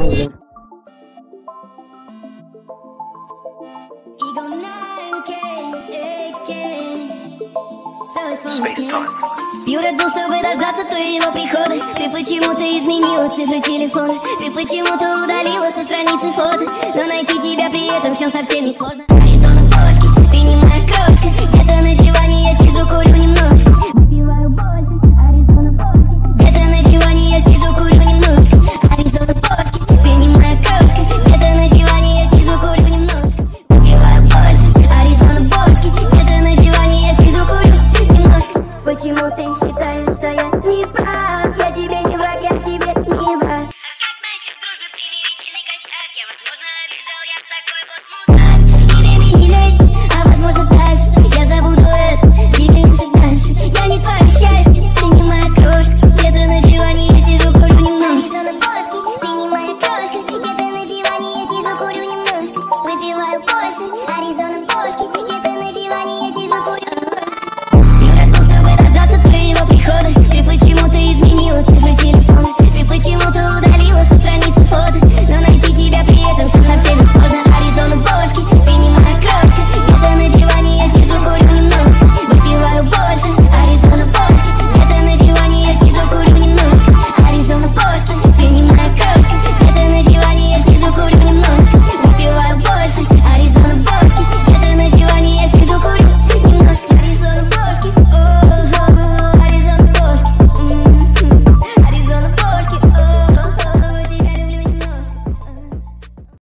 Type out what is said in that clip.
Пью Red Bull, чтобы дождаться твоего прихода. Ты почему-то изменила цифры телефона. Ты почему-то удалила со страницы фото. Но найти тебя при этом всем совсем не сложно.